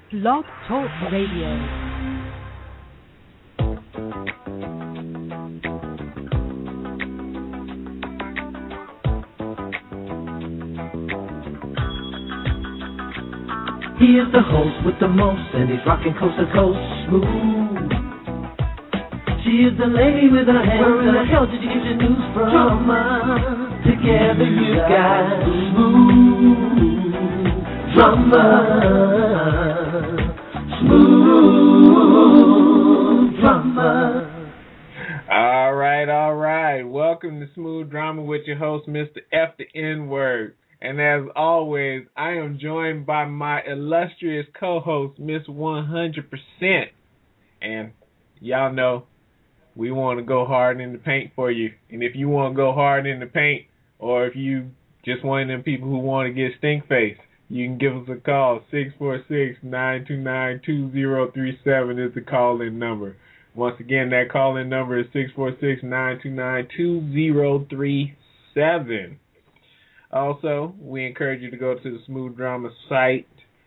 Blog Talk Radio. He is the host with the most, and he's rocking coast to coast smooth. She is the lady with her hands. Where in the hell did you get your news from? Drama. Together you got smooth drama. Smooth drama. All right. Welcome to Smooth Drama with your host, Mr. F the N-Word. And as always, I am joined by my illustrious co-host, Miss 100%. And y'all know we want to go hard in the paint for you. And if you want to go hard in the paint, or if you just one of them people who want to get stink face, you can give us a call. 646-929-2037 is the call-in number. Once again, that call-in number is 646-929-2037. Also, we encourage you to go to the Smooth Drama site,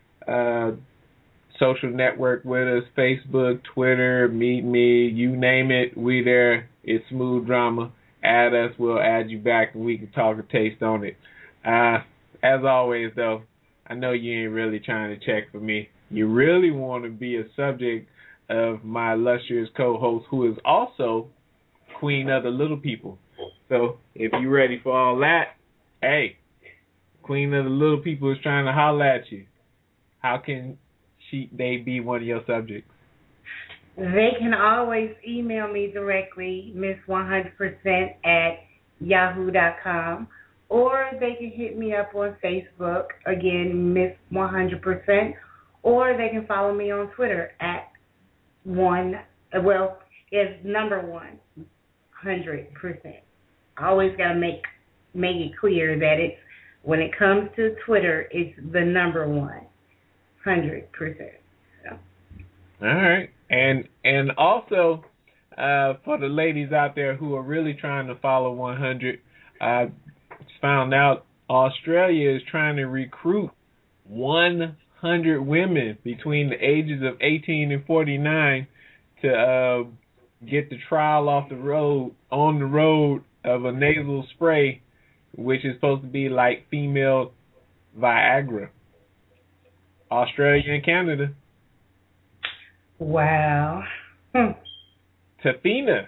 social network with us, Facebook, Twitter, Meet Me, you name it, we there. It's Smooth Drama. Add us, we'll add you back, and we can talk a taste on it. As always, though, I know you ain't really trying to check for me. You really want to be a subject of my illustrious co-host, who is also Queen of the Little People. So, if you're ready for all that, hey, Queen of the Little People is trying to holler at you. How can they be one of your subjects? They can always email me directly, miss100%@yahoo.com, or they can hit me up on Facebook, again, miss100%, or they can follow me on Twitter at it's number 100%. I always got to make it clear that it's, when it comes to Twitter, it's the number 100%. So. All right. And also, for the ladies out there who are really trying to follow 100, I found out Australia is trying to recruit 100 women between the ages of 18 and 49 to get the trial on the road of a nasal spray, which is supposed to be like female Viagra. Australia and Canada. Wow. Tafina.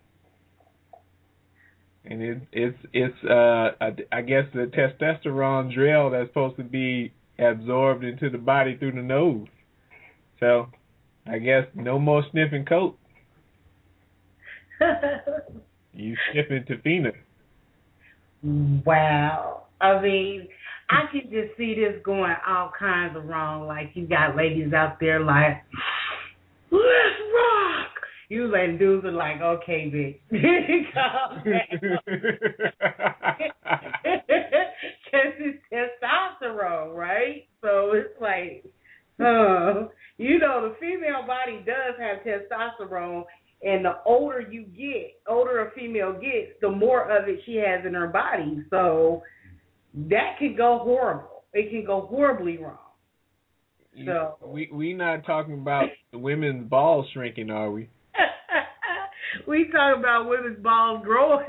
And it's I guess the testosterone drill that's supposed to be absorbed into the body through the nose. So I guess no more sniffing coke. You sniffing Tafina. Wow. I mean, I can just see this going all kinds of wrong. Like, you got ladies out there like, let's rock. You like dudes are like, okay, bitch. Calm down. Because it's testosterone, right? So it's like, the female body does have testosterone, and the older a female gets, the more of it she has in her body. So that can go horrible. It can go horribly wrong. So we not talking about the women's balls shrinking, are we? We talking about women's balls growing.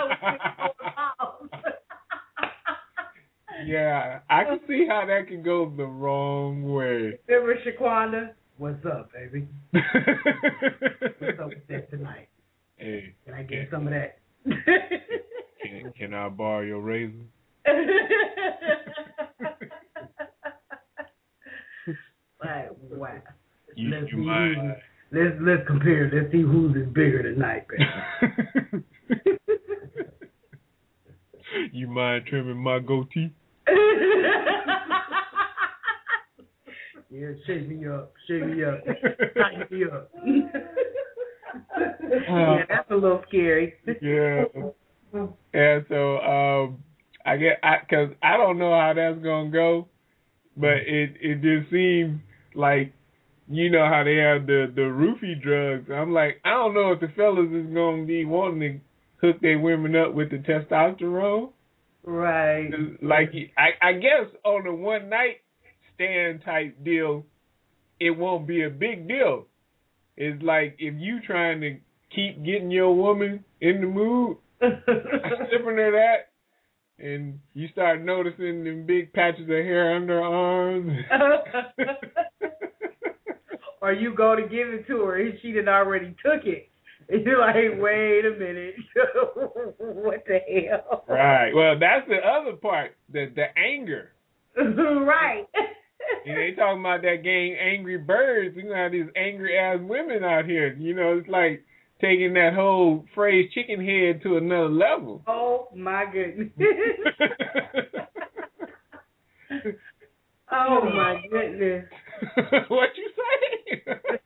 Yeah, I can see how that can go the wrong way. Remember Shaquanda? What's up, baby? What's up with that tonight? Hey, can I get some of that? Can I borrow your razor? Like, wow. Let's compare. Let's see who's is bigger tonight, baby. You mind trimming my goatee? Yeah, shake me up. Tighten me up. Yeah, that's a little scary. Yeah. And so, because I don't know how that's gonna go, but it just seems like, you know how they have the roofie drugs. I'm like, I don't know if the fellas is gonna be wanting to hook their women up with the testosterone. Right. Like, I guess on a one night stand type deal, it won't be a big deal. It's like if you trying to keep getting your woman in the mood, sipping her that, and you start noticing them big patches of hair under her arms. Or you go to give it to her and she done already took it. And you're like, wait a minute. What the hell? Right. Well, that's the other part, the anger. Right. And they talking about that game Angry Birds. You know, have these angry ass women out here. You know, it's like taking that whole phrase chicken head to another level. Oh my goodness. Oh my goodness. What you say?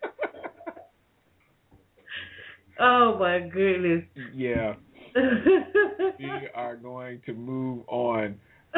Oh my goodness. Yeah. We are going to move on.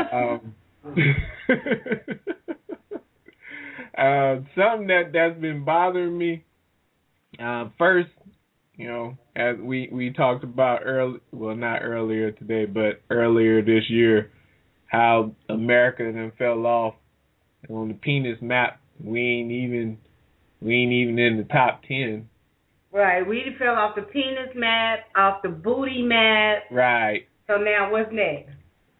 Something that's been bothering me. First, you know, as we talked about not earlier today, but earlier this year, how America then fell off on the penis map. We ain't even in the top 10. Right, we fell off the penis map, off the booty map. Right. So now what's next?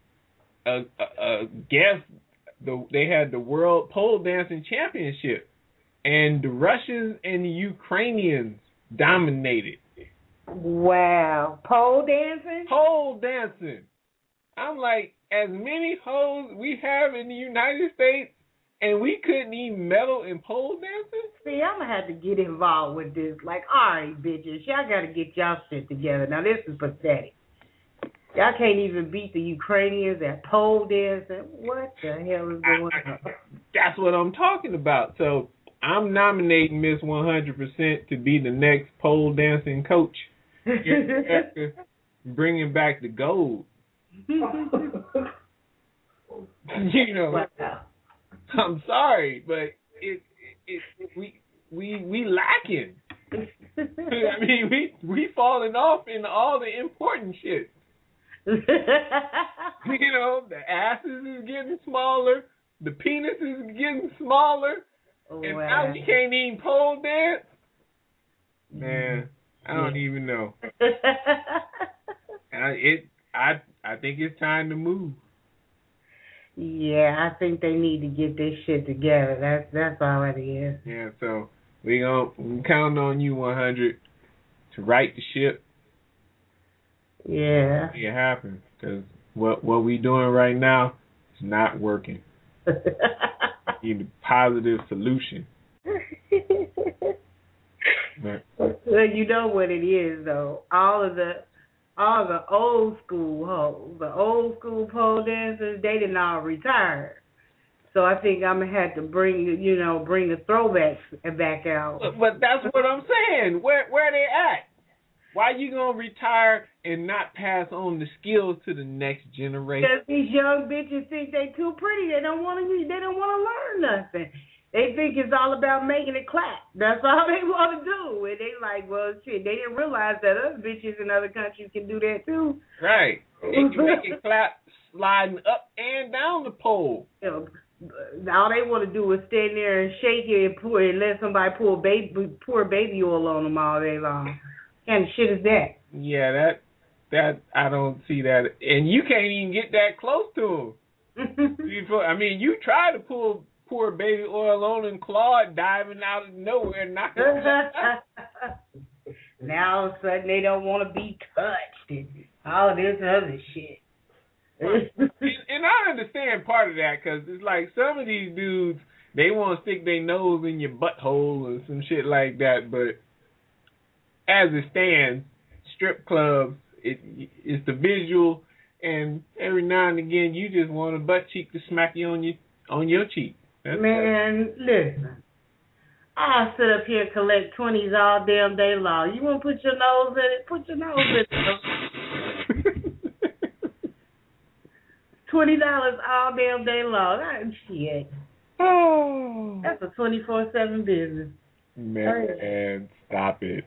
They had the World Pole Dancing Championship, and the Russians and the Ukrainians dominated. Wow. Pole dancing? Pole dancing. I'm like, as many hoes we have in the United States, and we couldn't even medal in pole dancing? See, I'm going to have to get involved with this. Like, all right, bitches, y'all got to get y'all shit together. Now, this is pathetic. Y'all can't even beat the Ukrainians at pole dancing. What the hell is going on? That's what I'm talking about. So I'm nominating Miss 100% to be the next pole dancing coach. Bringing back the gold. You know, wow. I'm sorry, but we lacking. I mean, we falling off in all the important shit. You know, the asses is getting smaller, the penis is getting smaller, and now we can't even pole dance. Man, I don't even know. I think it's time to move. Yeah, I think they need to get this shit together. That's all it is. Yeah, so we count on you 100 to right the ship. Yeah. Make it happen, because what we doing right now is not working. Need a positive solution. Well, you know what it is, though. All the old school hoes, the old school pole dancers, they didn't all retire. So I think I'm gonna have to bring the throwbacks back out. But that's what I'm saying. Where they at? Why you gonna retire and not pass on the skills to the next generation? Because these young bitches think they too pretty. They don't want to learn nothing. They think it's all about making it clap. That's all they want to do. And they like, well, shit, they didn't realize that other bitches in other countries can do that too. Right. They can make it clap sliding up and down the pole. You know, all they want to do is stand there and shake it and let somebody pour baby oil on them all day long. What kind of shit is that? Yeah, that I don't see that. And you can't even get that close to them. I mean, you try to pour baby oil on and Claude diving out of nowhere, knocking Now all of a sudden they don't want to be touched and all this other shit. And I understand part of that, because it's like some of these dudes, they want to stick their nose in your butthole or some shit like that, but as it stands, strip clubs, it's the visual, and every now and again you just want a butt cheek to smack you on your cheek. Man, listen. I'll sit up here and collect 20s all damn day long. You want to put your nose in it? Put your nose in it. $20 all damn day long. Shit. Oh. That's a 24/7 business. Man, stop it.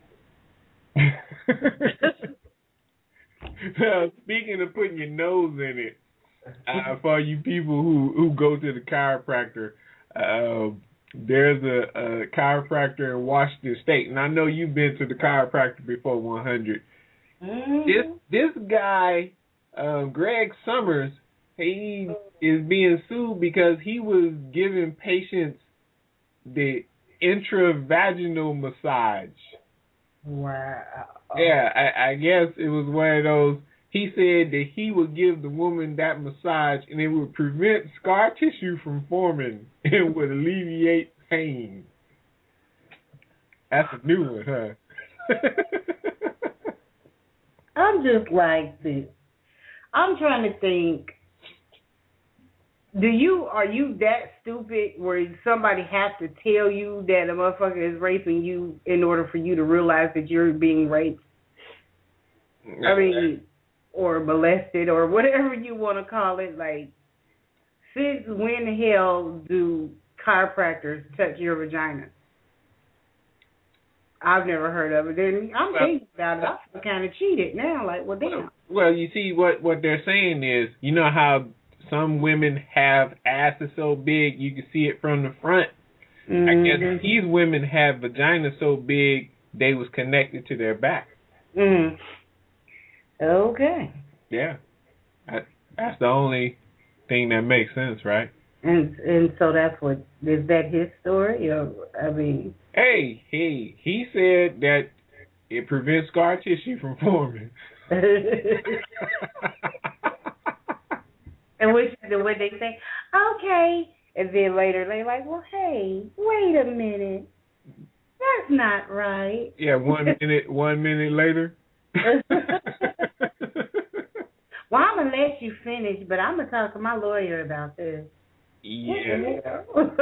Speaking of putting your nose in it, for you people who go to the chiropractor, There's a chiropractor in Washington State, and I know you've been to the chiropractor before, 100. This guy, Greg Summers, he is being sued because he was giving patients the intravaginal massage. Wow. Yeah, I guess it was one of those. He said that he would give the woman that massage and it would prevent scar tissue from forming and would alleviate pain. That's a new one, huh? I'm just like this. I'm trying to think. Are you that stupid where somebody has to tell you that a motherfucker is raping you in order for you to realize that you're being raped? I mean, or molested or whatever you want to call it. Like, since when the hell do chiropractors touch your vagina? I've never heard of it. Then I'm thinking about it. I feel kind of cheated now. Like, well, damn. Well, you see, what they're saying is, you know how some women have asses so big you can see it from the front? Mm-hmm. I guess these women have vaginas so big they was connected to their back. Mm-hmm. Okay. Yeah. That's the only thing that makes sense, right? And so that's what, is that his story? Or, I mean... Hey, he said that it prevents scar tissue from forming. And which is when they say, okay, and then later they're like, well, hey, wait a minute, that's not right. Yeah, 1 minute later. Well, I'm gonna let you finish, but I'm gonna talk to my lawyer about this. Yeah.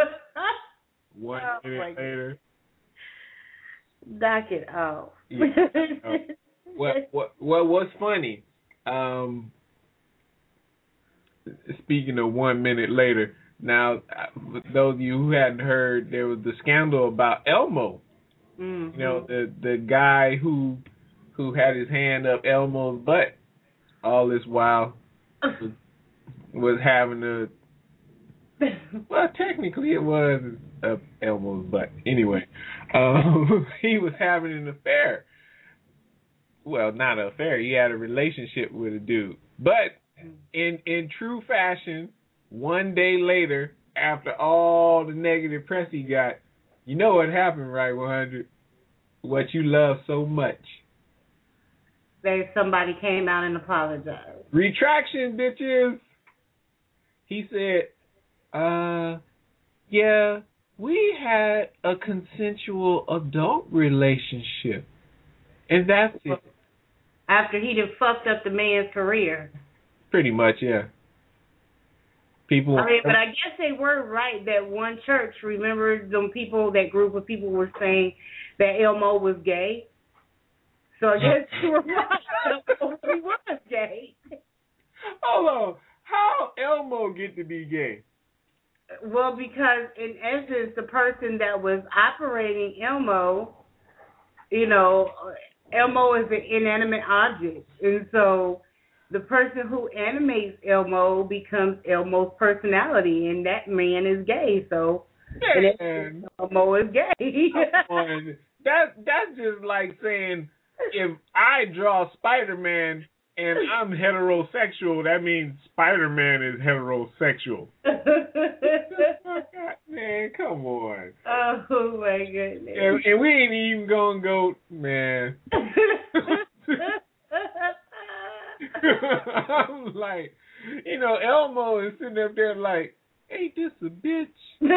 1 minute later. Knock it off. Yeah. What's funny? Speaking of 1 minute later, now those of you who hadn't heard, there was the scandal about Elmo. Mm-hmm. You know, the guy who had his hand up Elmo's butt all this while was having a, well, technically it was Elmo's butt. Anyway, he was having an affair. Well, not an affair. He had a relationship with a dude. But in true fashion, 1 day later, after all the negative press he got, you know what happened, right, 100? What you love so much. That somebody came out and apologized. Retraction, bitches. He said, yeah, we had a consensual adult relationship. And that's it. After he done fucked up the man's career. Pretty much, yeah. People. I mean, but I guess they were right that one church, remember them people, that group of people were saying that Elmo was gay? So I guess you were right. He was gay. Hold on. How Elmo get to be gay? Well, because in essence, the person that was operating Elmo, you know, Elmo is an inanimate object. And so the person who animates Elmo becomes Elmo's personality, and that man is gay. So Elmo is gay. That's just like saying, if I draw Spider-Man and I'm heterosexual, that means Spider-Man is heterosexual. Man, come on. Oh, my goodness. And we ain't even going to go, man. I'm like, you know, Elmo is sitting up there like, ain't this a bitch?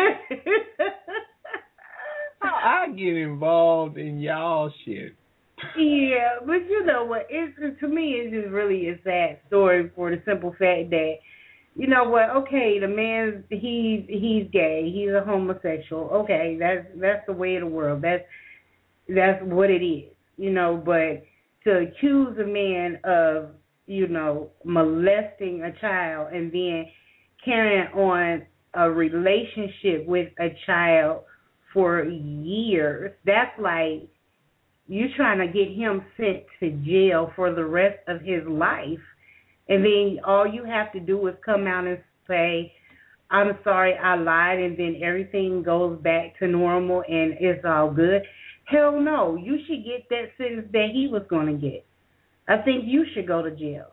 I get involved in y'all shit. Yeah, but you know what? To me, it's just really a sad story for the simple fact that, you know what? Okay, the man, he's gay. He's a homosexual. Okay, that's the way of the world. That's what it is. You know, but to accuse a man of, you know, molesting a child and then carrying on a relationship with a child for years, that's like you trying to get him sent to jail for the rest of his life. And then all you have to do is come out and say, I'm sorry, I lied, and then everything goes back to normal and it's all good. Hell no. You should get that sentence that he was going to get. I think you should go to jail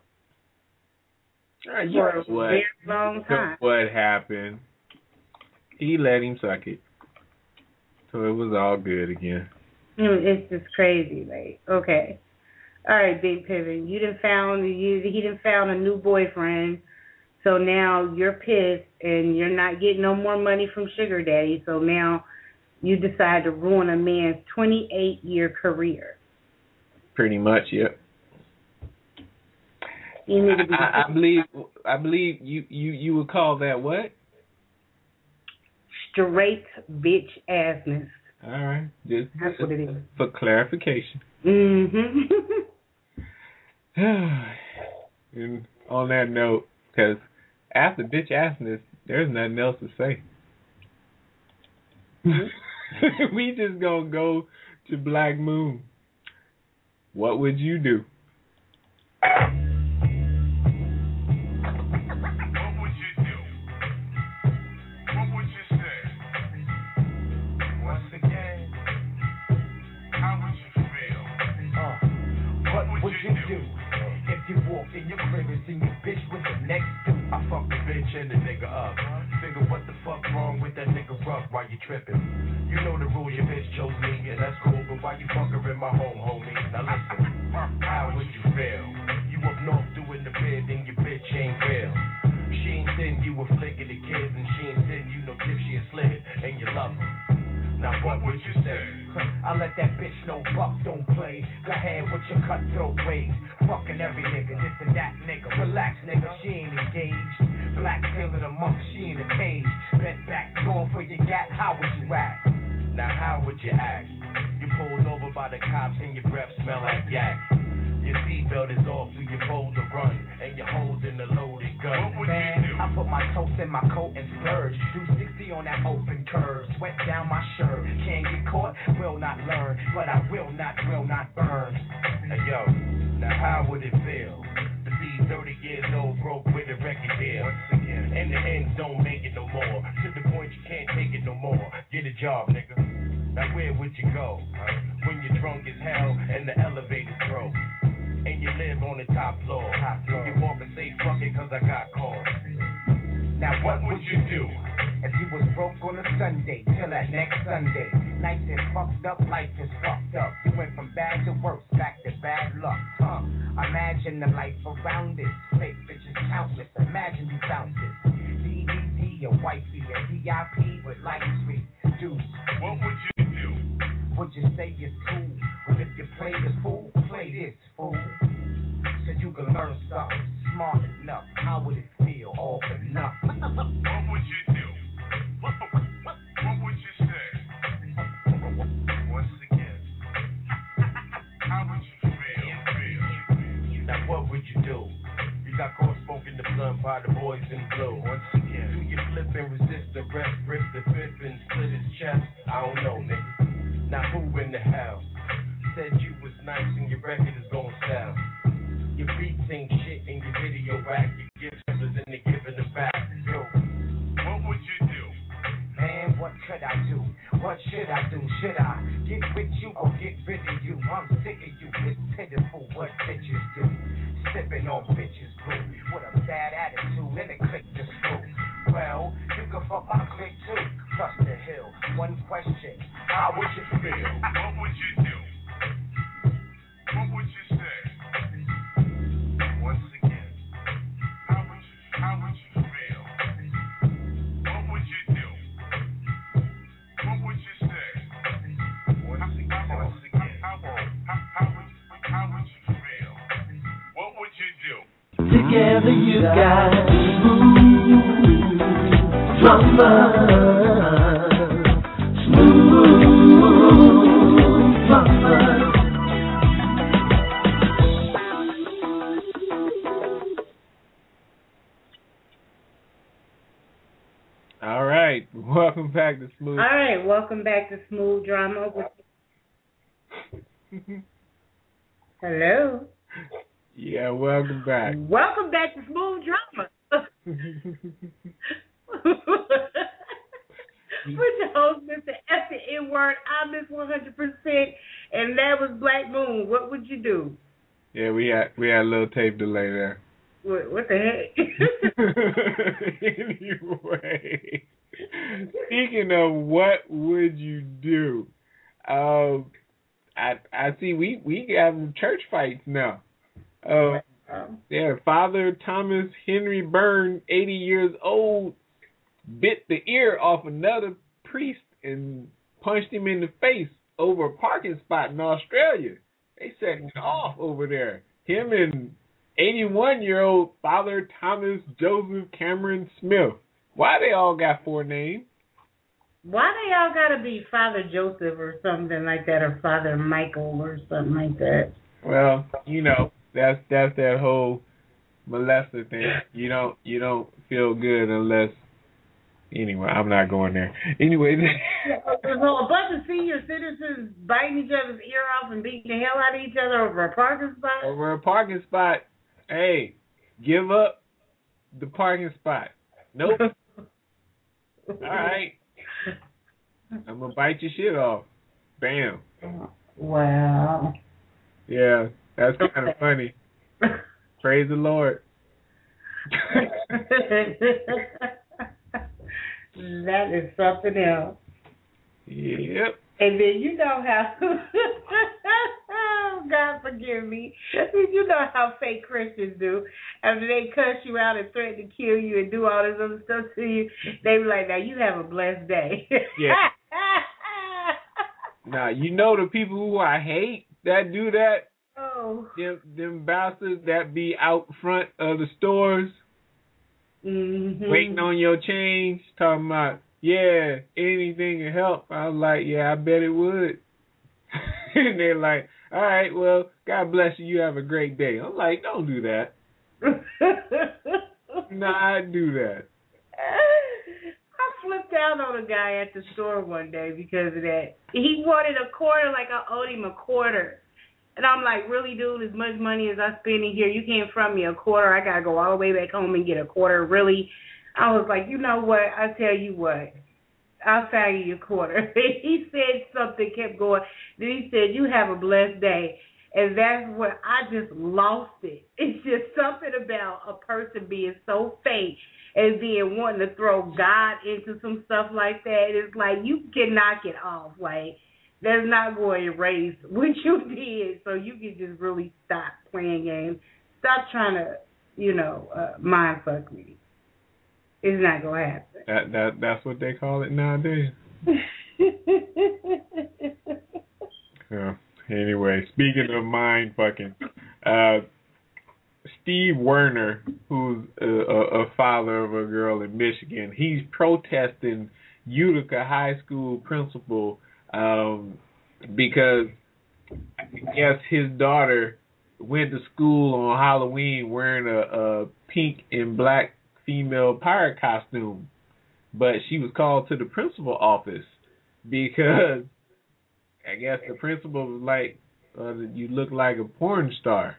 for a very long time. What happened? He let him suck it. So it was all good again. It's just crazy, like, okay. All right, Big Pivot. He done found a new boyfriend. So now you're pissed and you're not getting no more money from Sugar Daddy. So now you decide to ruin a man's 28-year career. Pretty much, yep. You need to be I believe you would call that what? Straight bitch assness. All right, That's what it is. For clarification. Mhm. And on that note, because after bitch assness, there's nothing else to say. We just gonna go to Black Moon. What would you do? What you do if you walk in your crib and see your bitch with the next dude? I fuck the bitch and the nigga up. Figure what the fuck wrong with that nigga rough while you tripping? You know the rule, your bitch chose me, and that's cool, but why you fuck her in my home, homie? Now listen, how would you feel? You up north doing the bid and your bitch ain't real. She ain't send you a flick of the kids, and she ain't send you no tip, she a slid, and you love her. Now what would you say? I let that bitch know Buck don't play. Go ahead with your cutthroat ways. Fucking every nigga, this and that nigga. Relax nigga, she ain't engaged. Black Taylor the monk, she in a cage. Bent back, going for your gat, how would you act? Now how would you act? You pulled over by the cops and your breath smell like yak. Your seatbelt is off, so you fold the run, and you're holding the loaded gun. Man, I put my toast in my coat and splurge. Do 60 on that open curve, sweat down my shirt. Can't get caught, will not learn, but I will not burn. Hey yo, now how would it feel to be 30 years old, broke with a record deal? Once again, and the ends don't make it no more. To the point you can't take it no more. Get a job, nigga. Now where would you go when you're drunk as hell and the elevator's broke? And you live on the top floor. You walk and say, fuck it, cause I got cars. Now what would you do if you was broke on a Sunday till that next Sunday? Nights is fucked up, life is fucked up. You went from bad to worse, back to bad luck. Imagine the life around it. Fake bitches countless. Imagine you bounce it. DDD, your wifey, a VIP with light sweet dudes. What would you do? Would you say it's cool? Well, if you play this fool, play this fool. So you can learn something smart enough. How would it feel all for nothing? What would you do? What would you say? Once again, how would you feel? Now what would you do? You got caught smoking the blunt by the boys in blue. Once again, do you flip and resist the rest, rip the fifth and split his chest? I don't know, nigga. Now who in the hell said you was nice and your record is gon' sell? Your beats ain't shit and your video whack. Your gift is in the giving them back. Yo, what would you do? Man, what could I do? What should I do? Should I get with you or get rid of you? I'm sick of you. It's pitiful what bitches do. Sipping on bitches brew with a bad attitude and a click to screw. Well, you can fuck my click too. Trust the hill. One question. How would you feel? What would you do? What would you say? Once again, how would you feel? What would you do? What would you say? Once again, how would you feel? What would you do? Together you got smooth drama. All right, welcome back to Smooth. All right, welcome back to Smooth Drama. Hello. Yeah, welcome back. Welcome back to Smooth Drama. With your host, Mr. F the N word, I miss 100%, and that was Black Moon. What would you do? Yeah, we had a little tape delay there. What the heck? Anyway, speaking of what would you do, I see we have church fights now. Yeah, Father Thomas Henry Byrne, 80 years old, bit the ear off another priest and punched him in the face over a parking spot in Australia. They setting it off over there. Him and 81-year-old Father Thomas Joseph Cameron Smith. Why they all got 4 names? Why they all gotta be Father Joseph or something like that, or Father Michael or something like that? Well, that's that whole molester thing. You don't feel good unless. Anyway, I'm not going there. Anyway, so a bunch of senior citizens biting each other's ear off and beating the hell out of each other over a parking spot. Over a parking spot. Hey, give up the parking spot. Nope. All right. I'm gonna bite your shit off. Bam. Wow. Yeah, that's kind of funny. Praise the Lord. That is something else. Yep. And then you know how, God forgive me, you know how fake Christians do. After they cuss you out and threaten to kill you and do all this other stuff to you, they be like, now you have a blessed day. Yeah. Now, the people who I hate that do that, oh, them bastards that be out front of the stores, waiting on your change, talking about, yeah, anything to help. I was like, yeah, I bet it would. And they're like, all right, well, God bless you. You have a great day. I'm like, don't do that. Not do that. I flipped out on a guy at the store one day because of that. He wanted a quarter, like I owed him a quarter. And I'm like, really, dude, as much money as I spend in here, you can't front me a quarter. I got to go all the way back home and get a quarter. Really? I was like, you know what? I tell you what. I'll value your quarter. He said something, kept going. Then he said, you have a blessed day. And that's where I just lost it. It's just something about a person being so fake and being wanting to throw God into some stuff like that. It's like you can knock it off. Like, that's not going to erase what you did. So you can just really stop playing games. Stop trying to, mind fuck me. It's not going to happen. That's what they call it nowadays. Yeah. Anyway, speaking of mind fucking, Steve Werner, who's a father of a girl in Michigan, he's protesting Utica High School principal because I guess his daughter went to school on Halloween wearing a pink and black female pirate costume, but she was called to the principal office because I guess the principal was like, you look like a porn star.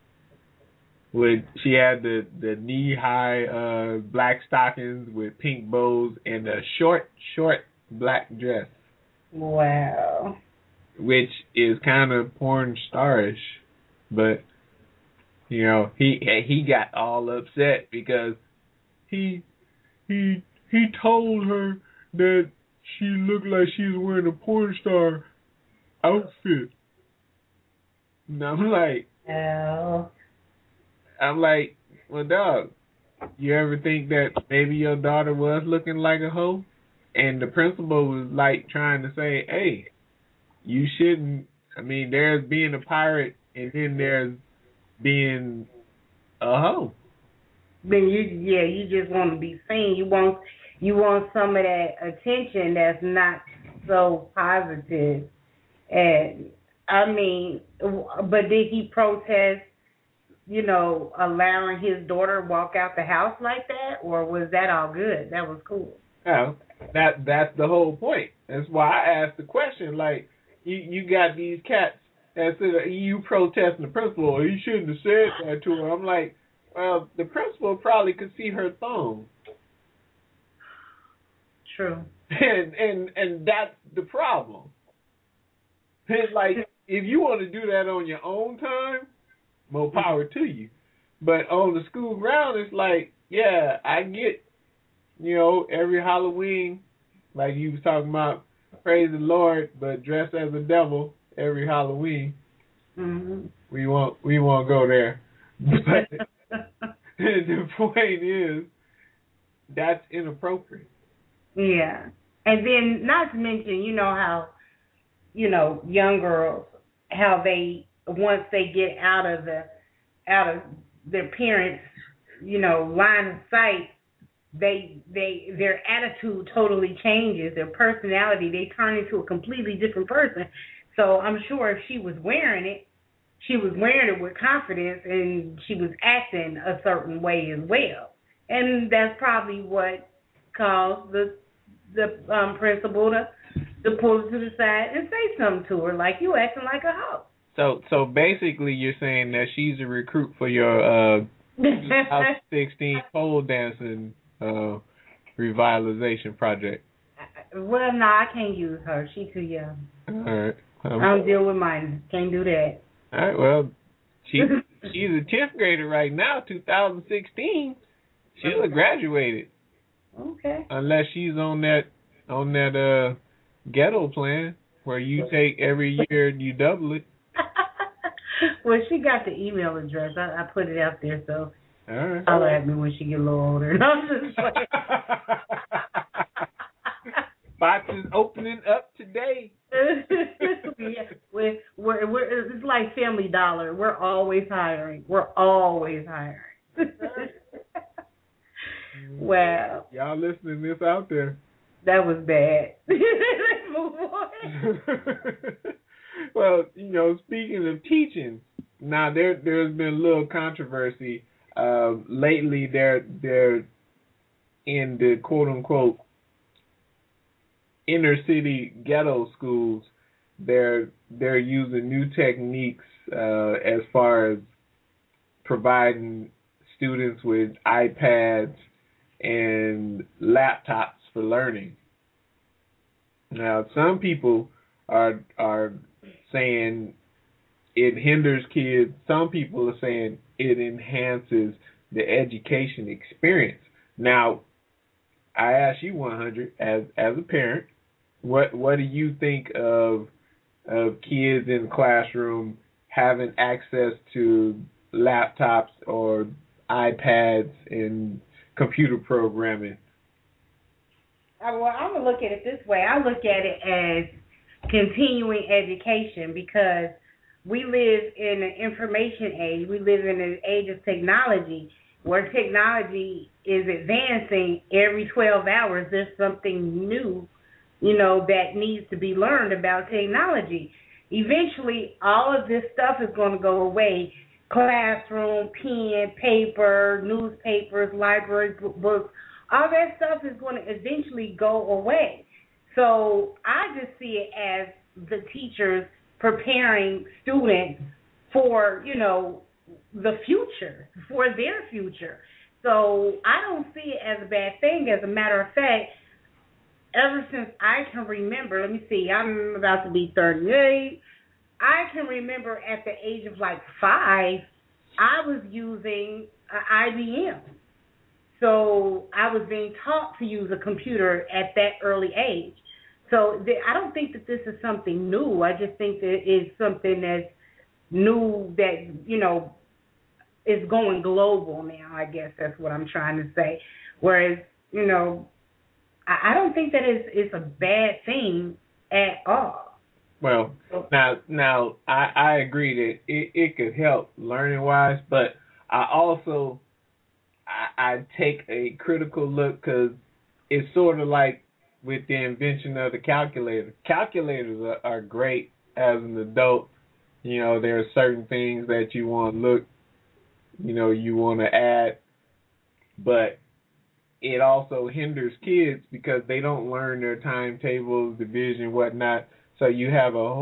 She had the knee-high black stockings with pink bows and a short black dress. Wow. Which is kind of porn starish, but he got all upset because he told her that she looked like she was wearing a porn star outfit. And I'm like, well, dog, you ever think that maybe your daughter was looking like a hoe? And the principal was like trying to say, hey, you shouldn't. I mean, there's being a pirate and then there's being a hoe. Then you just want to be seen. You want some of that attention that's not so positive. And I mean, but did he protest, allowing his daughter to walk out the house like that, or was that all good? That was cool. No, that's the whole point. That's why I asked the question. Like, you got these cats that said you protesting the principal, or you shouldn't have said that to her. I'm like, well, the principal probably could see her thumb. True. And that's the problem. It's like, if you want to do that on your own time, more power to you. But on the school ground, it's like, yeah, I get, every Halloween, like you was talking about, praise the Lord, but dress as a devil every Halloween. Mm-hmm. We won't go there. But the point is, that's inappropriate. Yeah. And then, not to mention, how, young girls, how they, once they get out of their parents', line of sight, their attitude totally changes, their personality, they turn into a completely different person. So I'm sure if she was wearing it with confidence, and she was acting a certain way as well. And that's probably what caused the principal to pull her to the side and say something to her, like, you acting like a hoe. So basically, you're saying that she's a recruit for your 2016 pole dancing revitalization project. Well, no, I can't use her. She's too young. All right. I don't deal with mine. Can't do that. All right. Well, she's a 10th grader right now, 2016. She'll have graduated. Okay. Unless she's on that ghetto plan where you take every year and you double it. Well, she got the email address. I put it out there, so all right. Holler at me when she get a little older. No, I'm just playing. Box is opening up today. Yeah, we're it's like Family Dollar. We're always hiring. Wow. Y'all listening this out there. That was bad. Let's move on. Well, speaking of teaching, now there's been a little controversy. Lately, they're in the quote unquote inner city ghetto schools. They're using new techniques as far as providing students with iPads and laptops for learning. Now, some people are saying it hinders kids. Some people are saying it enhances the education experience. Now, I ask you, 100, as a parent, what do you think of kids in the classroom having access to laptops or iPads and computer programming? Well, I'm going to look at it this way. I look at it as continuing education, because we live in an information age. We live in an age of technology, where technology is advancing. Every 12 hours there's something new, that needs to be learned about technology. Eventually, all of this stuff is going to go away. Classroom, pen, paper, newspapers, libraries, books, all that stuff is going to eventually go away. So I just see it as the teachers preparing students for, the future, for their future. So I don't see it as a bad thing. As a matter of fact, ever since I can remember, let me see, I'm about to be 38. I can remember at the age of 5, I was using an IBM. So I was being taught to use a computer at that early age. So I don't think that this is something new. I just think that it's something that's new that, is going global now, I guess that's what I'm trying to say. Whereas, I don't think that it's a bad thing at all. Well, now I agree that it could help learning-wise, but I also I take a critical look, because it's sort of like with the invention of the calculator. Calculators are great as an adult. There are certain things that you want to look, you want to add, but it also hinders kids because they don't learn their timetables, division, whatnot. So you have a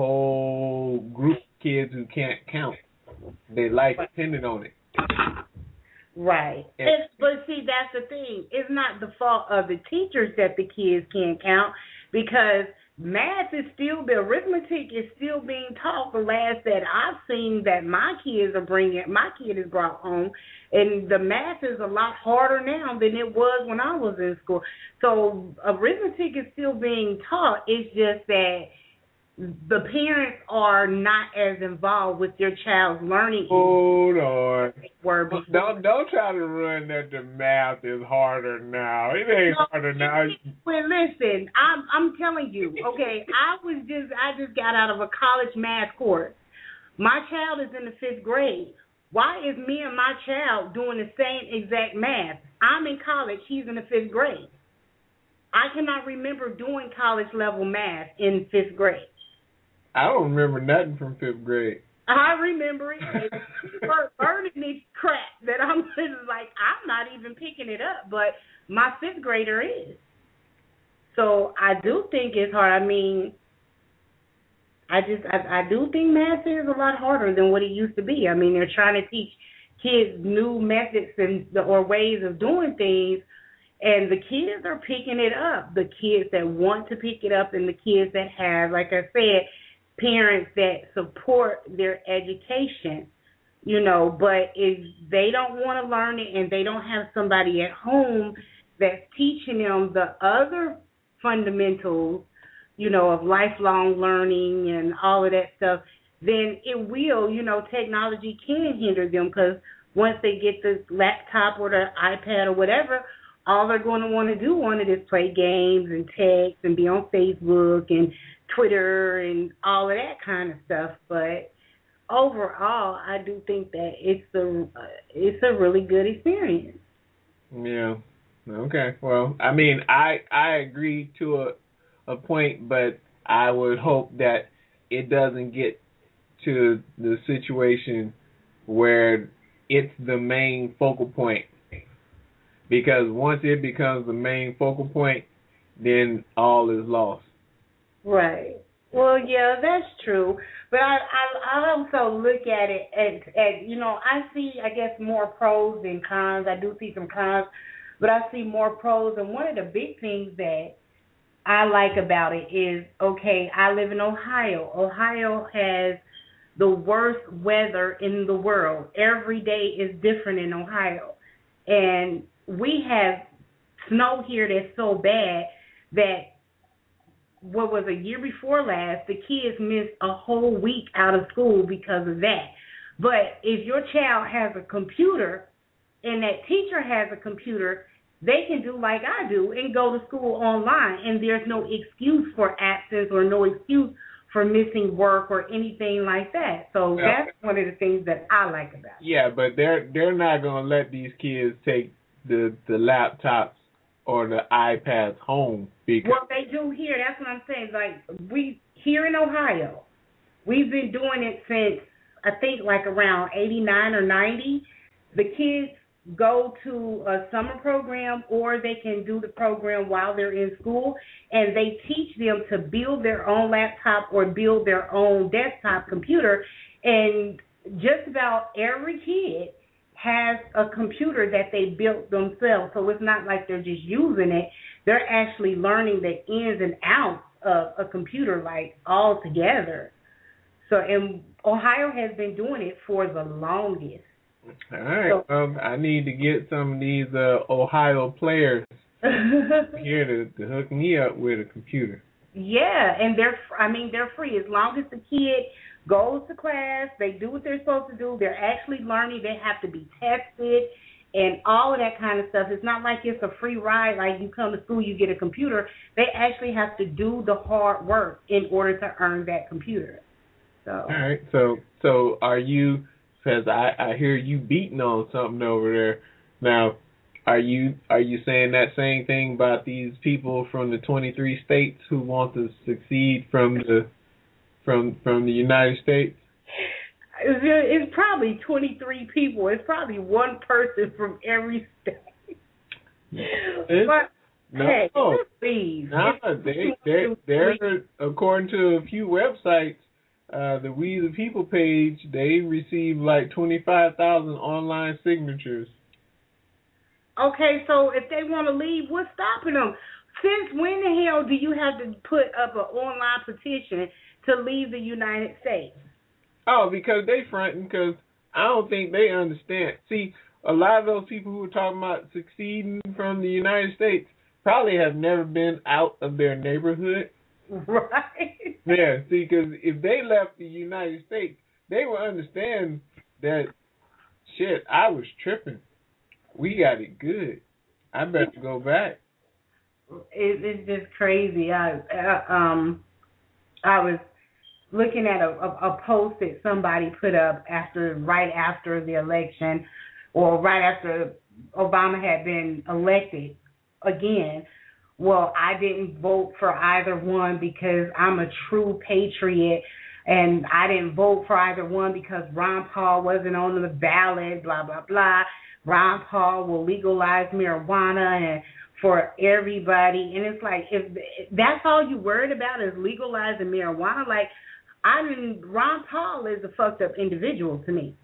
whole group of kids who can't count. Their life depended on it. Right. But see, that's the thing. It's not the fault of the teachers that the kids can't count, because math is still, the arithmetic is still being taught. The last that I've seen that my kid is brought home, and the math is a lot harder now than it was when I was in school. So arithmetic is still being taught. It's just that the parents are not as involved with their child's learning. Hold on. Don't try to run that the math is harder now. It ain't harder now. Well, listen, I'm telling you, okay, I just got out of a college math course. My child is in the 5th grade. Why is me and my child doing the same exact math? I'm in college, he's in the 5th grade. I cannot remember doing college level math in 5th grade. I don't remember nothing from 5th grade. I remember it. Burning this crap that I'm like, I'm not even picking it up, but my 5th grader is. So I do think it's hard. I mean, I do think math is a lot harder than what it used to be. I mean, they're trying to teach kids new methods or ways of doing things, and the kids are picking it up. The kids that want to pick it up and the kids that have, like I said, parents that support their education, but if they don't want to learn it and they don't have somebody at home that's teaching them the other fundamentals, of lifelong learning and all of that stuff, then it will, technology can hinder them, because once they get the laptop or the iPad or whatever, all they're going to want to do on it is play games and text and be on Facebook and Twitter and all of that kind of stuff. But overall, I do think that it's a really good experience. Yeah. Okay. Well, I mean, I agree to a point, but I would hope that it doesn't get to the situation where it's the main focal point. Because once it becomes the main focal point, then all is lost. Right. Well, yeah, that's true. But I also look at it as I see, I guess, more pros than cons. I do see some cons, but I see more pros. And one of the big things that I like about it is, okay, I live in Ohio. Ohio has the worst weather in the world. Every day is different in Ohio. And we have snow here that's so bad that what was a year before last, the kids missed a whole week out of school because of that. But if your child has a computer and that teacher has a computer, they can do like I do and go to school online, and there's no excuse for absence or no excuse for missing work or anything like that. So that's one of the things that I like about it. Yeah, but they're not going to let these kids take the laptops or the iPads home. Because well, they do here. That's what I'm saying. Like, we here in Ohio, we've been doing it since, I think, like around 89 or 90. The kids go to a summer program, or they can do the program while they're in school, and they teach them to build their own laptop or build their own desktop computer. And just about every kid has a computer that they built themselves. So it's not like they're just using it. They're actually learning the ins and outs of a computer, like, all together. So, and Ohio has been doing it for the longest. All right. So, I need to get some of these Ohio players here to hook me up with a computer. Yeah, and they're free as long as the kid goes to class, they do what they're supposed to do, they're actually learning, they have to be tested and all of that kind of stuff. It's not like it's a free ride, like you come to school, you get a computer. They actually have to do the hard work in order to earn that computer. So. All right, so are you, because I hear you beating on something over there. Now, are you saying that same thing about these people from the 23 states who want to succeed from the United States? It's probably 23 people. It's probably one person from every state. But no, hey, please. No, they're according to a few websites. The We the People page, they received like 25,000 online signatures Okay, so if they want to leave, what's stopping them? Since when the hell do you have to put up an online petition to leave the United States? Oh, because they fronting, because I don't think they understand. See, a lot of those people who are talking about succeeding from the United States probably have never been out of their neighborhood. Right. Yeah, see, because if they left the United States, they would understand that, shit, I was tripping. We got it good. I better go back. It's just crazy. I was looking at a post that somebody put up right after the election, or right after Obama had been elected again. Well, I didn't vote for either one because I'm a true patriot, and I didn't vote for either one because Ron Paul wasn't on the ballot, blah, blah, blah. Ron Paul will legalize marijuana and for everybody. And it's like, if that's all you worried about is legalizing marijuana, like, Ron Paul is a fucked up individual to me.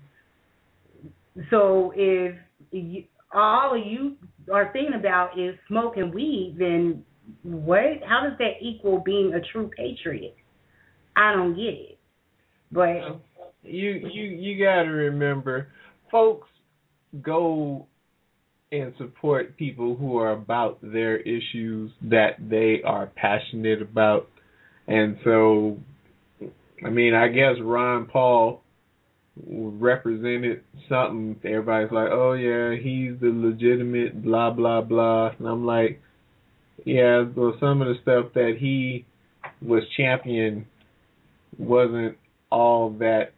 So if all you are thinking about is smoking weed, then what? How does that equal being a true patriot? I don't get it. But you gotta remember, folks go and support people who are about their issues that they are passionate about, and so, I mean, I guess Ron Paul represented something. Everybody's like, oh yeah, he's the legitimate blah blah blah, and I'm like, yeah, well, some of the stuff that he was championing wasn't all that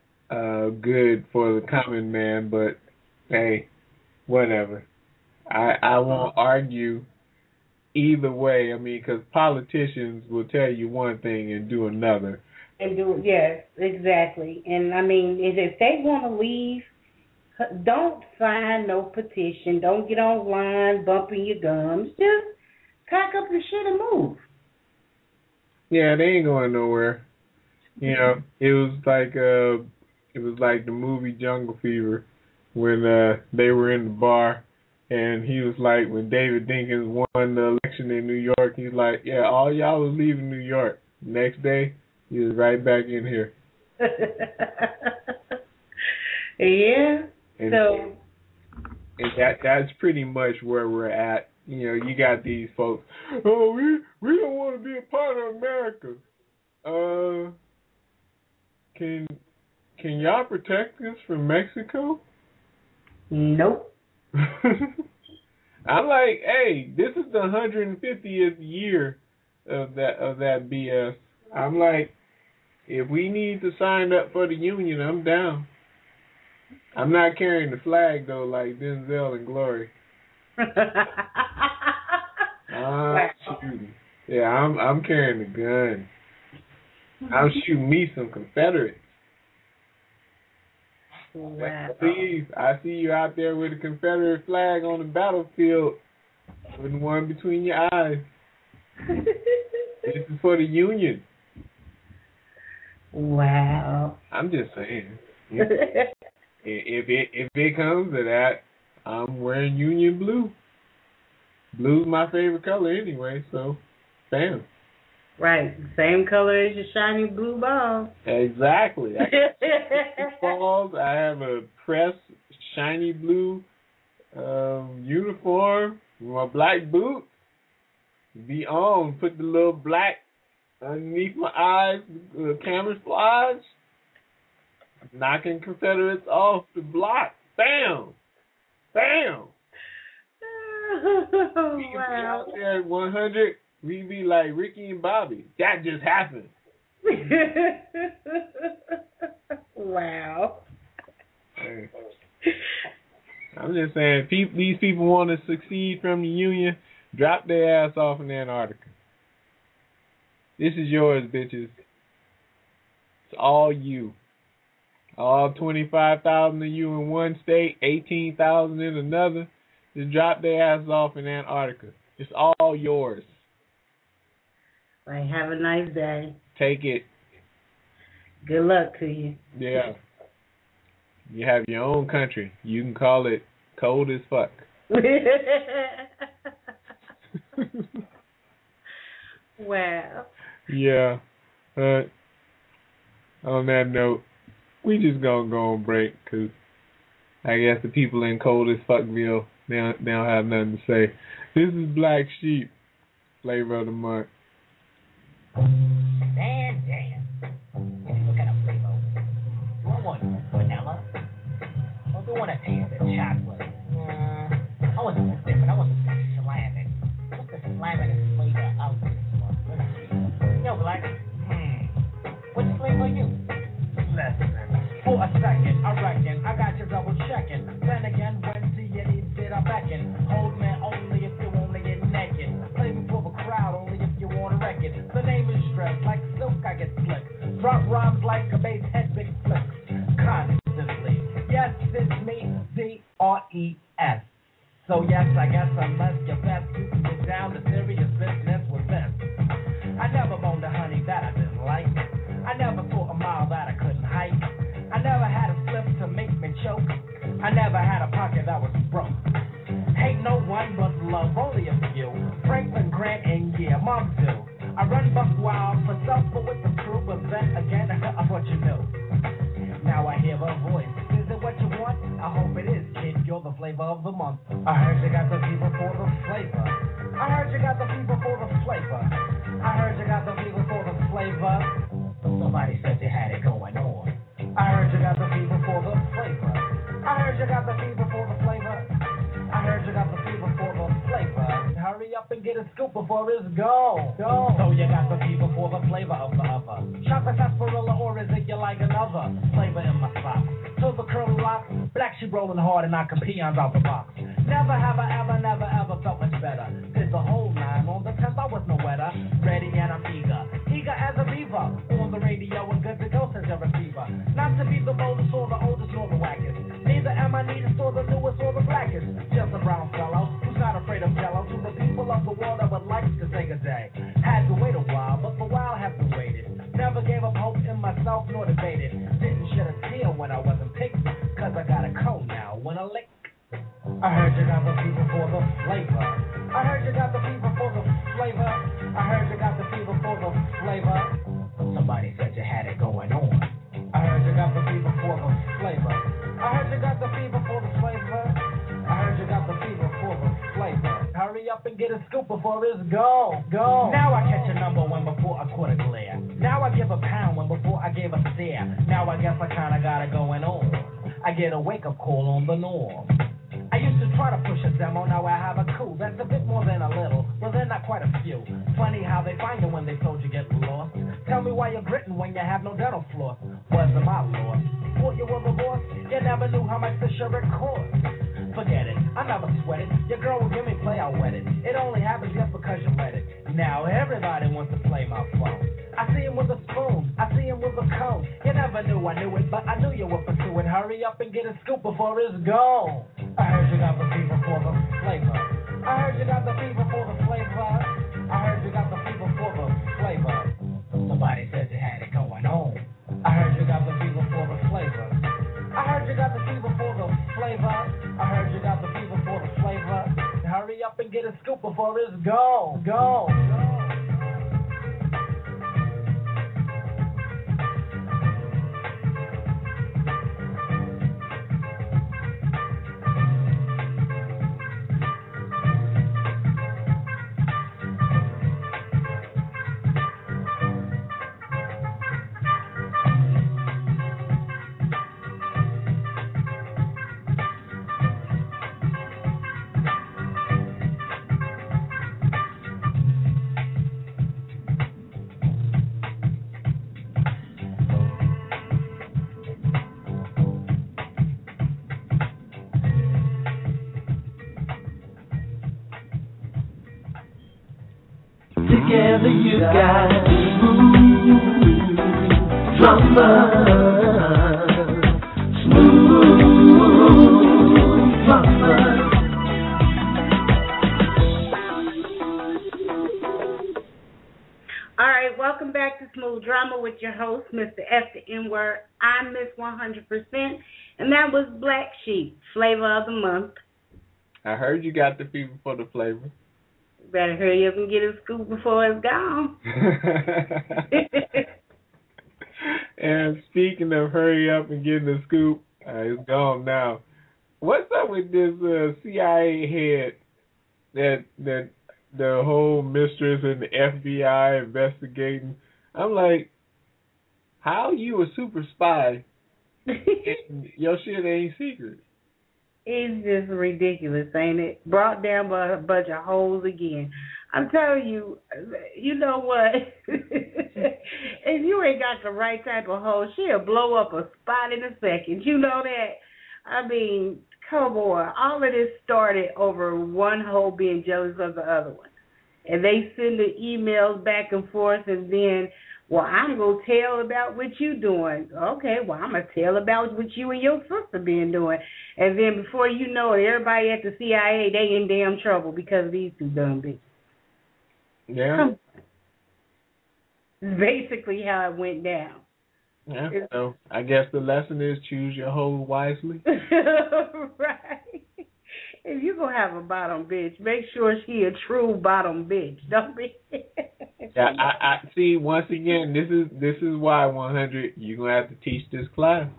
good for the common man, but hey, whatever. I won't argue either way. I mean, because politicians will tell you one thing and do another. Yes, exactly. And I mean, if they want to leave, don't sign no petition. Don't get online bumping your gums. Just pack up your shit and move. Yeah, they ain't going nowhere. You know, it was like the movie Jungle Fever when they were in the bar, and he was like, when David Dinkins won the election in New York, he's like, yeah, all y'all was leaving New York. Next day, he was right back in here. Yeah. And, so. And that's pretty much where we're at. You know, you got these folks. Oh, we don't want to be a part of America. Can y'all protect us from Mexico? Nope. I'm like, hey, this is the 150th year of that BS. I'm like, if we need to sign up for the Union, I'm down. I'm not carrying the flag though, like Denzel and Glory. Shooting. Yeah, I'm carrying the gun. I'm shooting me some Confederates. Wow. Please, I see you out there with a Confederate flag on the battlefield with the one between your eyes. This is for the Union. Wow. I'm just saying. If it comes to that, I'm wearing Union blue. Blue's my favorite color anyway, so bam. Right, same color as your shiny blue ball. Exactly. I got balls. I have a pressed shiny blue uniform with my black boots. Be on. Put the little black underneath my eyes, the camouflage. Knocking Confederates off the block. Bam! Bam! Wow. We be out there at 100. We be like Ricky and Bobby. That just happened. Wow. Hey. I'm just saying, these people want to succeed from the Union, drop their ass off in Antarctica. This is yours, bitches. It's all you. All 25,000 of you in one state, 18,000 in another. Just drop their asses off in Antarctica. It's all yours. Right, have a nice day. Take it. Good luck to you. Yeah. You have your own country. You can call it cold as fuck. Wow. Yeah. On that note, we just gonna go on break because I guess the people in cold as fuckville, they don't have nothing to say. This is Black Sheep, flavor of the month. Dan. What kind of flavor? Do I want vanilla? Or do I want a taste of chocolate? I want something different. I want something slamming. What's the slamming flavor of this one? Let's see. Yo, Black. Which flavor are you? Listen. For a second, I reckon I got you double checking. Then again, when did I beckon? Hold me only if you wanna get naked. Play me for the crowd only if you wanna wreck it. The name is stressed like silk, I get slick. Drop rhymes like a bass head, big flicks. Constantly. Yes, it's me, D-R-E-S. So yes, I guess unless you're best, you can get down to serious business with this. I never boned a honey that I didn't like. I never saw a mile that I couldn't hike. I never had a slip to make me choke. I never had a pocket that was broke. Hate no one but love, only a few. Franklin Grant and yeah, Mom do. I run buck wild for self, but with the crew. But then again, I thought you knew. Now I hear a voice. Is it what you want? I hope it is, kid. You're the flavor of the month. I heard you got the fever for the flavor. I heard you got the fever for the flavor. I heard you got the fever for the flavor. Somebody said you had it going on. I heard you got the fever for the flavor. I heard you got the fever for the flavor. I heard you got the fever for the flavor. Hurry up and get a scoop before it's gone. So you got the fever for the flavor of the other. Chocolate sarsaparilla, or is it you like another flavor in my socks? Silver curly locks, black sheep rolling hard and knocking peons out the box. Never have I ever, never ever felt much better. Did the whole 9 on the 10th, I was no wetter. Ready and I'm eager as a beaver. On the radio and good to go since your receiver. Not to be the boldest or the oldest or the wackest. Neither am I neatest or the newest or the blackest. Just a brown fellow who's not afraid of jello. To the people of the world I would like to say good day. Had to wait a while, but for a while have been waited. Never gave up hope in myself nor debated. Didn't shed a tear when I wasn't picked. Cause I got a cold now when I lick. I heard you got the fever for the flavor. I heard you got the fever for the flavor. I heard you got the fever for the flavor. Somebody said you had it going on. I heard you got the fever for the flavor. I heard you got the fever for the flavor. I heard you got the fever for the flavor. Hurry up and get a scoop before it's gone. Now I catch a number one before I caught a glare. Now I give a pound when before I gave a stare. Now I guess I kinda got it going on. I get a wake-up call on the norm. I used to try to push a demo, now I have a coup. That's a bit more than a little, but they're not quite a few. Funny how they find you when they told you get lost. Tell me why you're gritting when you have no dental floss. Wasn't my loss. Thought you were the boss, you never knew how much the shirt cost. Forget it, I never sweat it. Your girl will give me play, I'll wet it. It only happens just because you let it. Now everybody wants to play my phone. I see him with a spoon, I see him with a cone. You never knew I knew it, but I knew you would pursue it. Hurry up and get a scoop before it's gone. I heard you got the fever for the flavor. I heard you got the fever for the flavor. I heard you got the fever for the flavor. Somebody said you had it going on. I heard you got the fever for the flavor. I heard you got the fever for the flavor. I heard you got the fever for the flavor. Hurry up and get a scoop before it's gone. Together you got smooth drama, smooth drama. All right, welcome back to Smooth Drama with your host, Mr. F the N-Word. I'm Miss 100%, and that was Black Sheep, flavor of the month. I heard you got the fever for the flavor. Better hurry up and get a scoop before it's gone. And speaking of hurry up and getting the scoop, it's gone now. What's up with this CIA head that the whole mistress and the FBI investigating? I'm like, how you a super spy and your shit ain't secret? It's just ridiculous, ain't it? Brought down by a bunch of hoes again. I'm telling you, you know what? If you ain't got the right type of hoe, she'll blow up a spot in a second. You know that? I mean, come on. All of this started over one hoe being jealous of the other one. And they send the emails back and forth, and then, well, I'm going to tell about what you doing. Okay, well, I'm going to tell about what you and your sister been doing. And then before you know it, everybody at the CIA, they in damn trouble because of these two dumb bitches. Yeah. Basically how it went down. Yeah. So I guess the lesson is choose your hoe wisely. Right. If you gonna have a bottom bitch, make sure she a true bottom bitch. Don't be. Yeah, I see. Once again, this is why 100. You're gonna have to teach this class.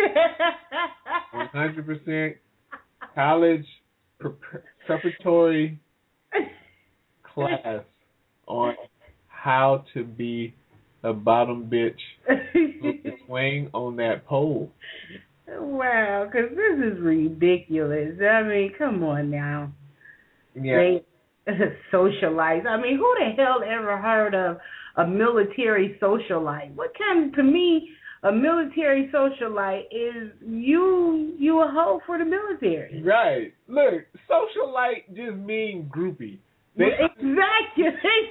100% college preparatory class on how to be a bottom bitch who can swing on that pole. Wow, because this is ridiculous. I mean, come on now. Yeah. Socialite. I mean, who the hell ever heard of a military socialite? What kind? To me, a military socialite is you a hoe for the military. Right. Look, socialite just mean groupie. Exactly.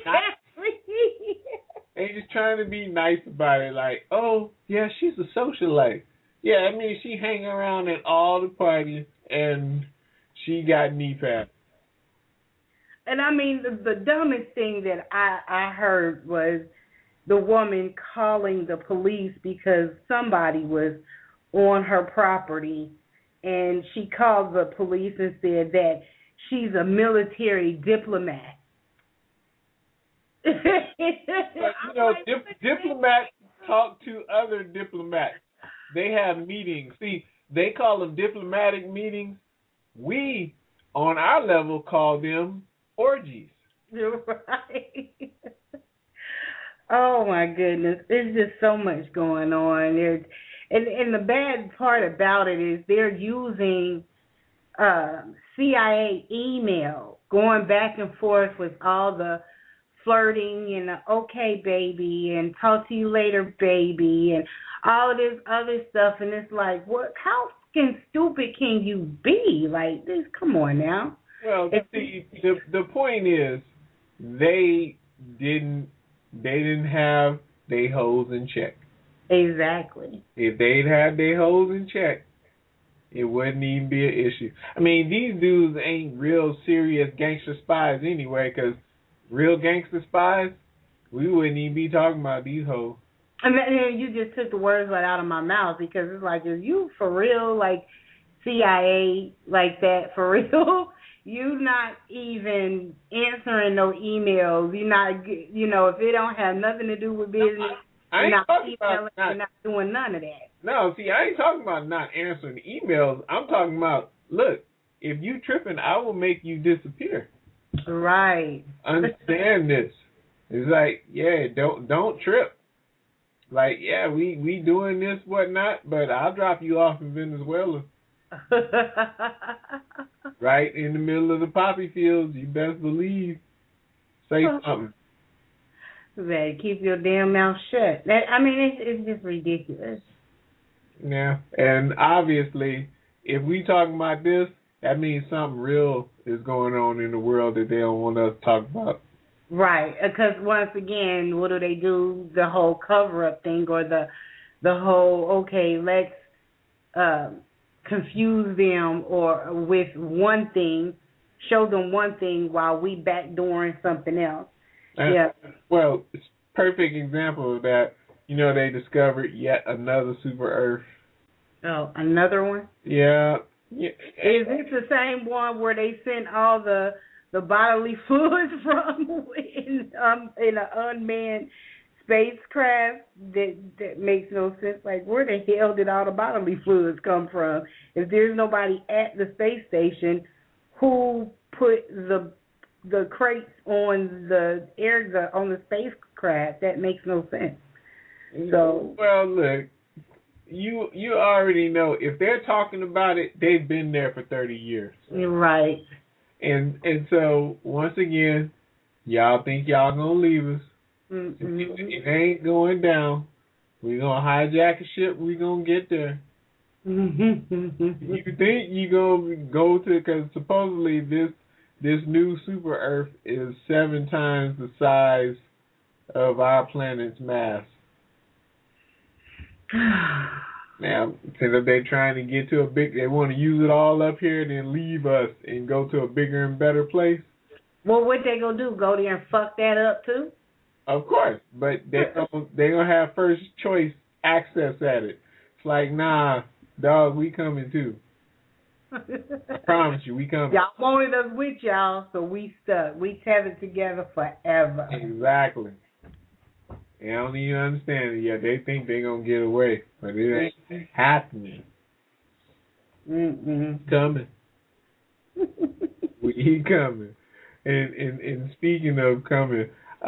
They just trying to be nice about it. Like, oh yeah, she's a socialite. Yeah, I mean she hang around at all the parties and she got knee pads. And I mean, the dumbest thing that I heard was the woman calling the police because somebody was on her property, and she called the police and said that she's a military diplomat. But, you know, diplomats talk to other diplomats. They have meetings. See, they call them diplomatic meetings. We, on our level, call them orgies. Right. Oh my goodness, there's just so much going on. And the bad part about it is they're using CIA email, going back and forth with all the flirting and the okay baby and talk to you later baby and all of this other stuff, and it's like, what? How fucking stupid can you be? Like this? Come on now. Well, see, the point is they didn't have their hoes in check. Exactly. If they'd had their hoes in check, it wouldn't even be an issue. I mean, these dudes ain't real serious gangster spies anyway, because real gangster spies, we wouldn't even be talking about these hoes. And then you just took the words right out of my mouth, because it's like, is you for real, like CIA like that, for real? You not even answering no emails. You not, you know, if it don't have nothing to do with business, I ain't talking about you're not doing none of that. No, see, I ain't talking about not answering emails. I'm talking about, look, if you tripping, I will make you disappear. Right. Understand this. It's like, yeah, don't trip. Like, yeah, we doing this, whatnot, but I'll drop you off in Venezuela. Right in the middle of the poppy fields, you best believe. Say something. Better keep your damn mouth shut. It's just ridiculous. Yeah, and obviously, if we talking about this, that means something real is going on in the world that they don't want us to talk about. Right, because once again, what do? The whole cover-up thing, or the whole, okay, let's confuse them or with one thing, show them one thing while we backdooring something else. Yeah. Well, it's a perfect example of that. You know, they discovered yet another super Earth. Oh, another one? Yeah. Yeah. Is this the same one where they sent all the bodily fluids from in an unmanned spacecraft? That makes no sense. Like, where the hell did all the bodily fluids come from? If there's nobody at the space station, who put the crates on the spacecraft? That makes no sense. So, well, look, you already know if they're talking about it, they've been there for 30 years. You're right. And so once again, y'all think y'all gonna leave us. It ain't going down. We're gonna hijack a ship. We're gonna get there. You think you gonna go to? Because supposedly this new super Earth is 7 times the size of our planet's mass. Now, since they're trying to get to they want to use it all up here and then leave us and go to a bigger and better place. Well, what they gonna do? Go there and fuck that up too? Of course, but they gonna have first choice access at it. It's like, nah, dog, we coming too. I promise you, we coming. Y'all wanted us with y'all, so we stuck. We tethered together forever. Exactly. They don't even understand it yet. They think they're going to get away, but it ain't happening. Coming. We coming. And speaking of coming,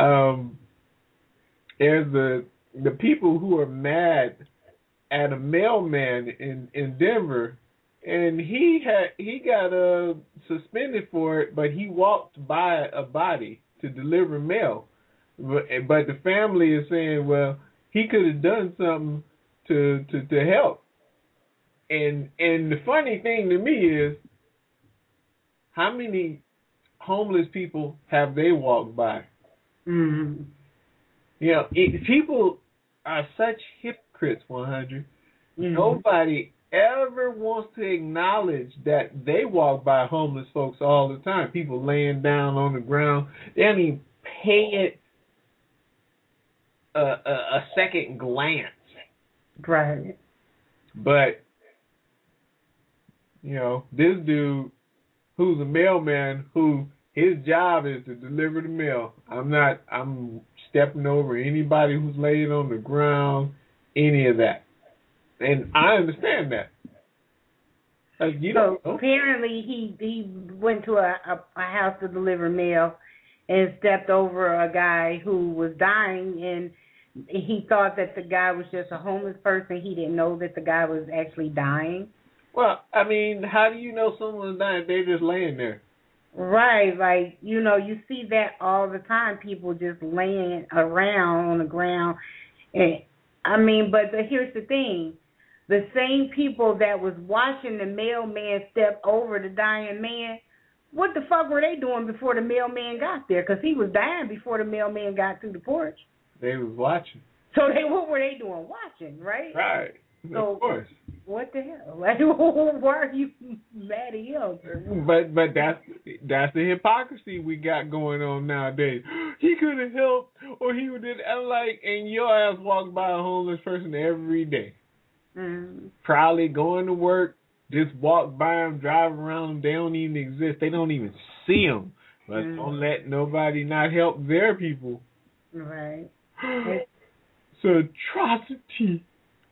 there's the people who are mad at a mailman in Denver, and he got suspended for it, but he walked by a body to deliver mail. But the family is saying, well, he could have done something to help. And the funny thing to me is, how many homeless people have they walked by? Mm-hmm. You know, people are such hypocrites, 100. Mm-hmm. Nobody ever wants to acknowledge that they walk by homeless folks all the time. People laying down on the ground. They don't even pay it a second glance. Right. But, you know, this dude who's a mailman who his job is to deliver the mail. I'm stepping over anybody who's laid on the ground, any of that. And I understand that. Like, apparently he went to a house to deliver mail and stepped over a guy who was dying, and he thought that the guy was just a homeless person. He didn't know that the guy was actually dying. Well, I mean, how do you know someone's dying if they're just laying there? Right, like, you know, you see that all the time, people just laying around on the ground. And I mean, but here's the thing. The same people that was watching the mailman step over the dying man, what the fuck were they doing before the mailman got there? Because he was dying before the mailman got through the porch. They was watching. So what were they doing? Watching, right? Right. So, of course. What the hell? Like, why are you mad at him? But that's the hypocrisy we got going on nowadays. He could have helped, or he would have, and your ass walks by a homeless person every day. Mm-hmm. Probably going to work, just walk by them, drive around them. They don't even exist. They don't even see them. But don't let nobody not help their people. Right. It's an atrocity.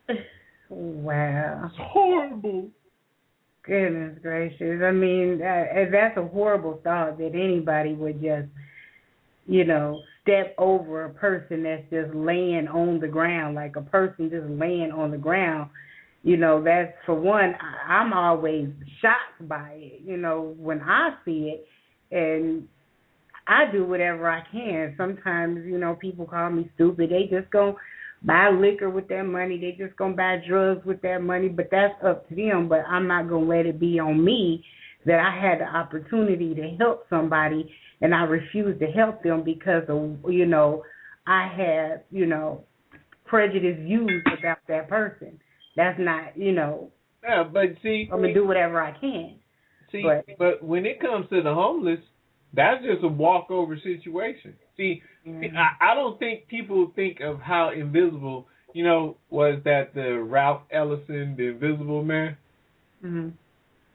Wow. It's horrible. Goodness gracious. I mean, that's a horrible thought that anybody would just, you know, step over a person that's just laying on the ground, like a person just laying on the ground. You know, that's, for one, I'm always shocked by it, you know, when I see it. And I do whatever I can. Sometimes, you know, people call me stupid. They just go buy liquor with their money. They just going to buy drugs with their money. But that's up to them. But I'm not going to let it be on me that I had the opportunity to help somebody and I refused to help them because of, you know, I had, you know, prejudice views about that person. That's not, you know. Yeah, but see, I'm going to do whatever I can. See, but when it comes to the homeless, that's just a walkover situation. See, I don't think people think of how invisible, you know, was that the Ralph Ellison, the Invisible Man? Mm-hmm.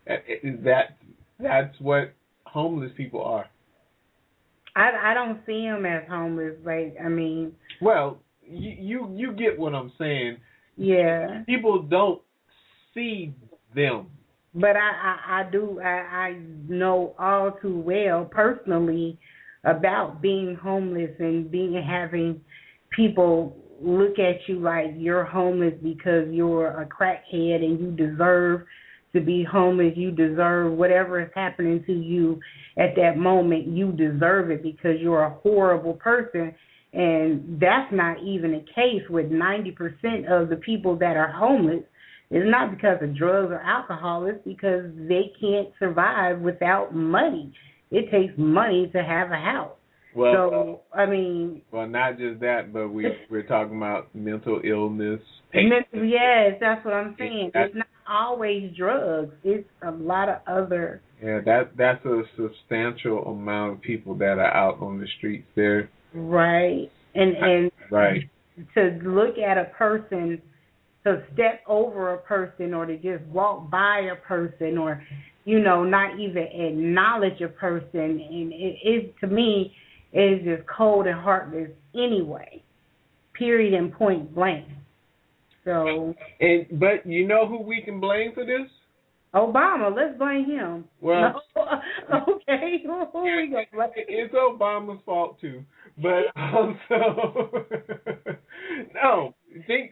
That's what homeless people are. I don't see them as homeless. Like, I mean, well, you get what I'm saying. Yeah. People don't see them. But I do. I know all too well personally about being homeless and having people look at you like you're homeless because you're a crackhead and you deserve to be homeless. You deserve whatever is happening to you at that moment. You deserve it because you're a horrible person. And that's not even the case with 90% of the people that are homeless. It's not because of drugs or alcohol. It's because they can't survive without money. It takes money to have a house. Well, so, I mean... Well, not just that, but we're talking about mental illness. Yes, that's what I'm saying. It's not always drugs. It's a lot of other... Yeah, that's a substantial amount of people that are out on the streets there. Right. And right. To look at a person, to step over a person or to just walk by a person or, not even acknowledge a person, and it to me, is just cold and heartless anyway, period and point blank. So. But you know who we can blame for this? Obama. Let's blame him. Well, okay. Who we gonna blame? It's Obama's fault too, but also no. Think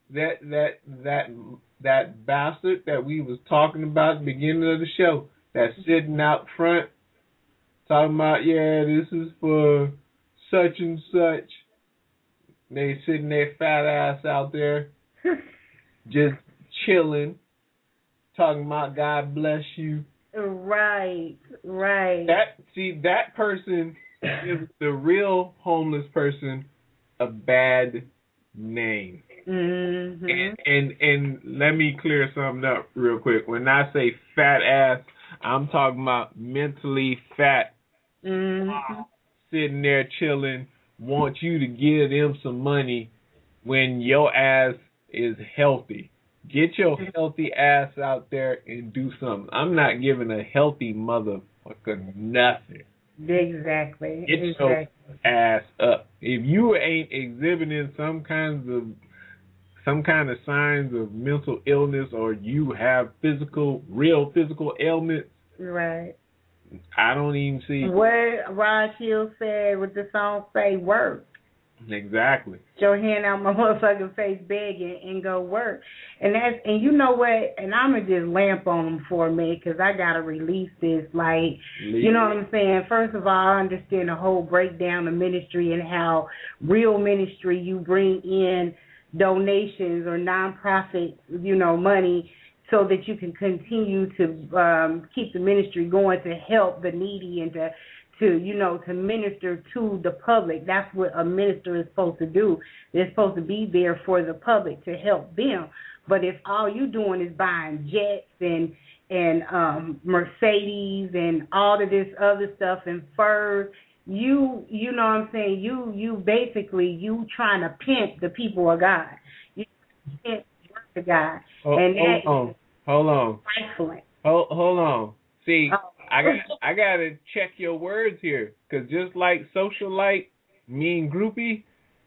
that bastard that we was talking about at the beginning of the show, that's sitting out front talking about, this is for such and such. They sitting their fat ass out there just chilling, talking about God bless you. Right. That person gives the real homeless person a bad name. Mm-hmm. And let me clear something up real quick. When I say fat ass, I'm talking about mentally fat. Mm-hmm. Sitting there chilling, want you to give them some money when your ass is healthy. Get your healthy ass out there and do something. I'm not giving a healthy motherfucker nothing. Exactly. Get your ass up. If you ain't exhibiting some kind of signs of mental illness, or you have real physical ailments, right? I don't even see what Rod Hill said with the song "Say Work." Exactly. Get your hand out my motherfucking face, begging, and go work. And you know what? And I'm gonna just lamp on them for a minute because I gotta release this. Like, you know what I'm saying? First of all, I understand the whole breakdown of ministry and how real ministry, you bring in donations or nonprofit, money, so that you can continue to keep the ministry going, to help the needy and to minister to the public. That's what a minister is supposed to do. They're supposed to be there for the public to help them. But if all you doing is buying jets and Mercedes and all of this other stuff and furs, you know what I'm saying? You basically, you trying to pimp the people of God. You pimp the God. Hold on. Trifling. Hold on. See, I gotta check your words here, because just like socialite, mean groupie,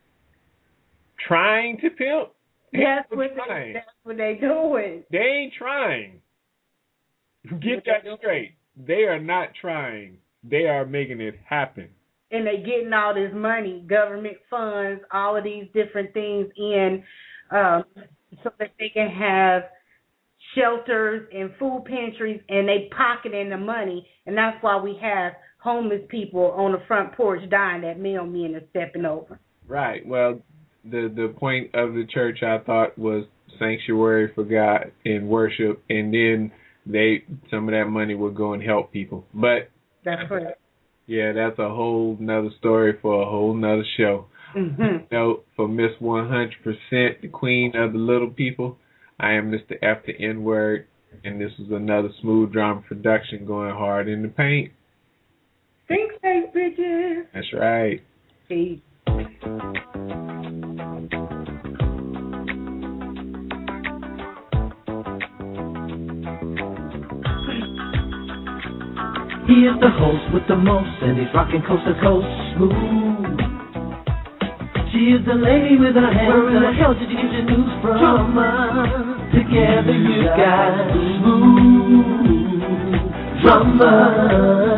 trying to pimp. That's what they doing. They ain't trying. Get that straight. They are not trying. They are making it happen. And they getting all this money, government funds, all of these different things in, so that they can have shelters and food pantries, and they pocketing the money. And that's why we have homeless people on the front porch dying that mailmen are stepping over. Right. Well, the point of the church, I thought, was sanctuary for God and worship, and then some of that money would go and help people. But that's correct. Yeah, that's a whole nother story for a whole nother show. Mm-hmm. For Miss 100%, the queen of the little people, I am Mr. F the N-word, and this is another Smooth Drama production going hard in the paint. Thanks, bitches. That's right. Peace. He is the host with the most, and he's rocking coast to coast smooth. She is the lady with her hands. Where in the hell did you get your news from? Drama. Together you got smooth drama.